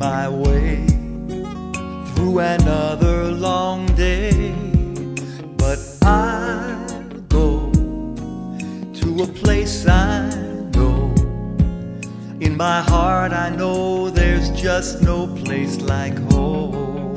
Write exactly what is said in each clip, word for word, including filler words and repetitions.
my way through another long day, but I'll go to a place I know. In my heart I know there's just no place like home.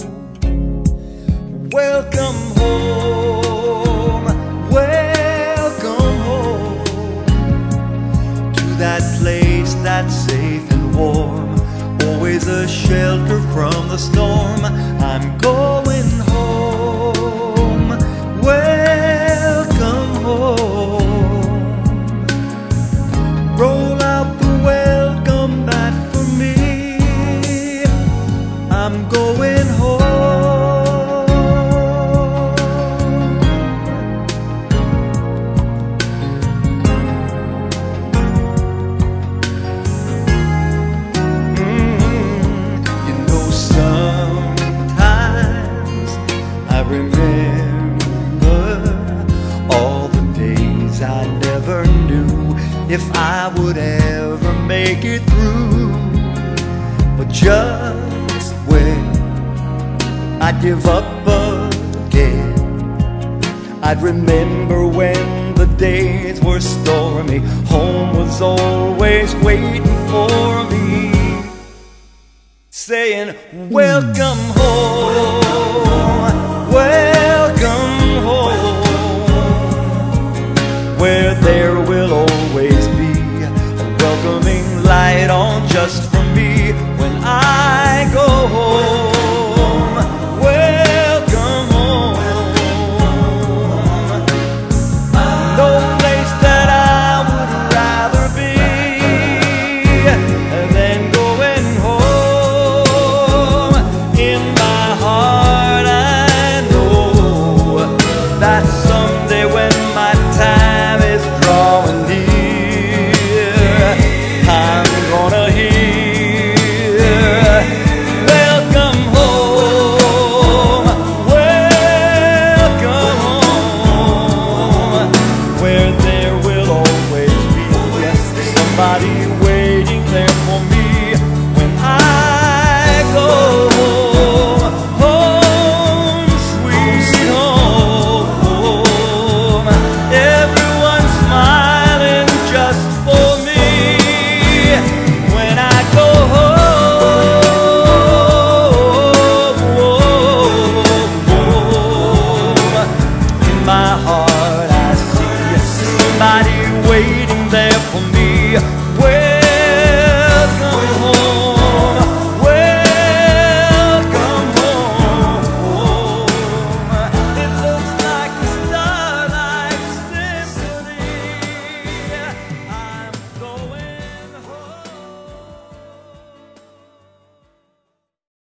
Welcome home, welcome home, to that place that's safe and warm, always a shelter from the storm. I'm going home, welcome home. Roll out the welcome mat for me, I'm going home. I never knew if I would ever make it through, but just when I'd give up again, I'd remember when the days were stormy. Home was always waiting for me, saying, welcome home, welcome home, where there will always be a welcoming light on just for me when I go home.